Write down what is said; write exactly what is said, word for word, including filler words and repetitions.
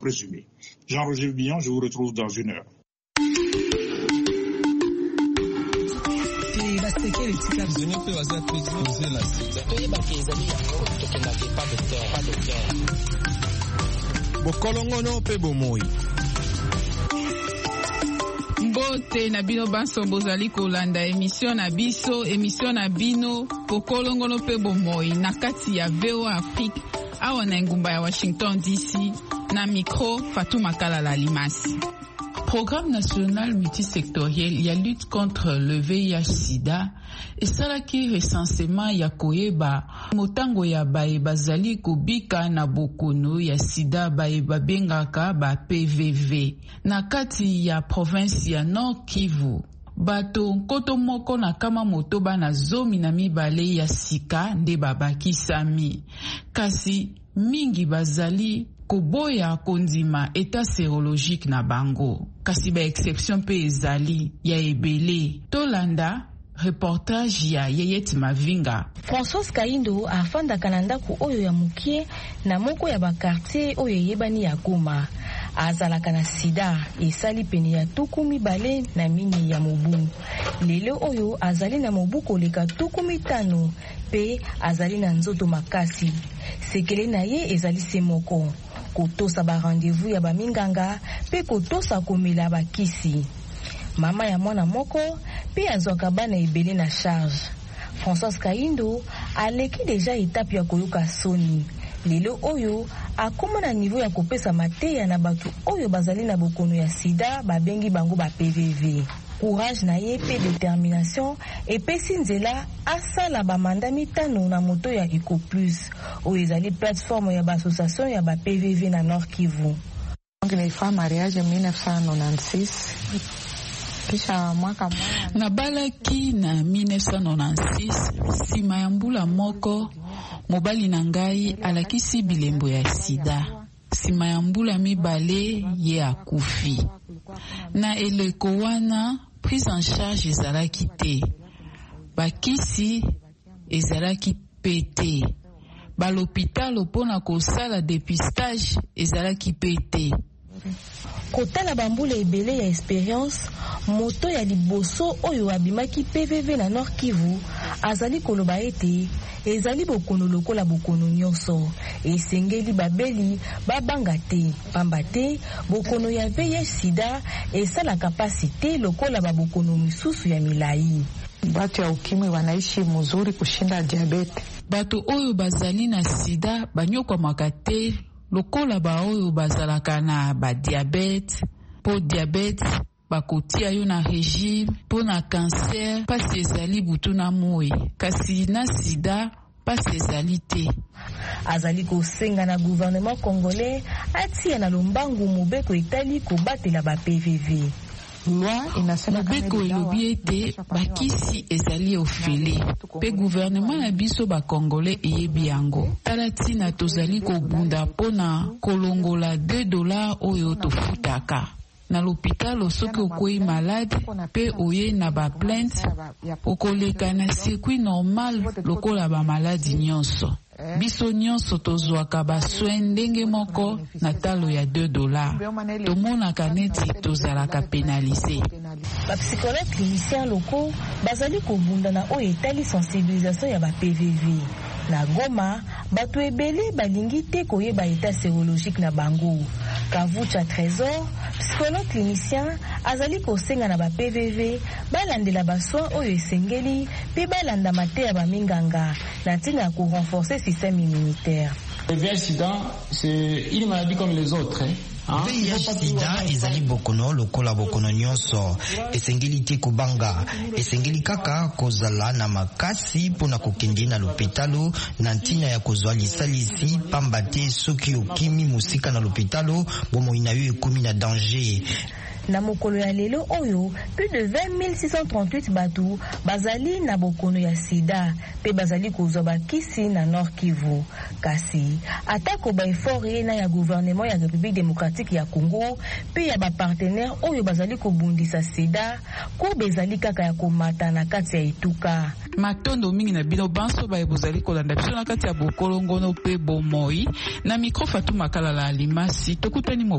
présumé. Jean-Roger Billon, je vous retrouve dans une heure. Bokolongono pe bomoi. Mbote na bino banso bozali kolanda émission na biso émission na bino bokolongono pe bomoi na kati ya V O A Afrique awa na ngumba ya Washington D C na micro Fatouma Kalala Limasi. Programme national multisectoriel ya lutte contre le V I H sida esalaki recensement ya koyeba motango ya baye bazali kobika na bokono ya sida baye babengaka ba P V V na kati ya province ya Nord Kivu. Bato nkoto moko na kama motoba na zomi na mibale ya sika nde babakisami kasi mingi bazali koboya kondima état sérologique na bango kasi ba exception pe ezali ya ebele. Tolanda reportage ya Yeyet Mavinga. François Kaindo afandaka na ndako oyo ya mukie na moko ya bakartier oyo yebani ya Goma. Azalaka na sida esali pene ya tuku mibale na mini ya mobu. Lelo oyo azali na mobu koleka tuku mitano pe azali na nzoto makasi. Sekele na ye ezali se moko. Kotosa ba rendez-vous ya ba minganga pe kotosa komela bakisi. Mama ya mwana moko pe azwaka bana ebele na charge. François Kaindo aleki deja etape ya koyoka soni. Lelo oyo akoma na niveau ya kopesa mateya na batu oyo bazali na bokono ya sida babengi bango ba P V V. Courage na ye pe détermination epesi nzela asala ba manda mitano na moto ya Eco Plus oyo ezali plateforme ya ba association ya ba P V V na Nord Kivu. Donc nilifanya mariage en mille neuf cent quatre-vingt-six. Kisha mwaka mmoja nabalaki na mille neuf cent quatre-vingt-six sima ya mbula moko mobali na ngai alakisi bilembo ya sida. Sima ya mbula mibale ye akufi. Na eleko wana prise en charge ezalaki te. Bakisi ezalaki pete. Ba l'hôpital opona kosala dépistage ezalaki pete. Kotala bambula ebele ya expérience moto ya liboso oyo abimaki P V V na Nord Kivu azali koloba ete ezali bokono lokola bokono nyonso esengeli babeli babanga te pamba te bokono ya V I H sida esala kapasite lokola babokono misusu ya milai. Batu ya ukimwi wanaishi mzuri kushinda diabete. Bato oyo bazali na sida banyokwa makate lokola ba oyo bazalaka na ba diabete. Po diabete bakotia yo na régime, po na cancer pasi ezali butu na moi kasi na sida pasi ezali te. Azali kosenga na gouvernement congolais atia na lombangu mobeko etali kobatela ba P V V. Mobeko elobi ete bakisi ezali ofele pe gouvernement na biso ba congolais eyebi yango. Tala tina tozali kobunda pona kolongola deux dollars oyo tofutaka. Na l'hôpital soki okwei malade pe oye na ba plainte okoleka na circuit normal lokola ba maladi nyonso. Biso nyonso tozwaka ba soin ndenge moko na talo ya deux dollars. Tomonaka neti tozalaka pénalisé. Ba psychologue clinicien locaux bazali kobunda na oyo etali sensibilisation ya ba P V V. Na Goma, bato ebele balingi te koyeba état sérologique na bango. Kavucha Trésor, psychologue clinicien, azali kosenga na ba P V V, balandela ba soin oyo esengeli, pe balanda mate ya ba minganga, na ntina ko renforcer système immunitaire. Le V I H sida, c'est une maladie comme les autres. Hein? V I H sida ezali bokono lokola bokono nyonso esengeli te kubanga esengeli kaka kozala na makasi pona kokende na lopitalo na ntina ya kozwa lisalisi pamba te soki okimi musika na lopitalo bomoi na yo ekomi na danger. Na mokolo ya lelo oyo, plus de vingt mille six cent trente-huit batu bazali na bokono ya sida pe bazali kozwa bakisi na Nord Kivu. Kasi atako ba effort na ya gouvernement ya République démocratique ya Congo pe ya ba partenaire oyo bazali kobundisa sida ko bezali kaka ya komata na kati ya etuka. Matondo mingi na bino banso ba ebozali kolanda biso na kati ya bokolongono pe bomoi na micro Fatou Makala la Alimasi tokutani mo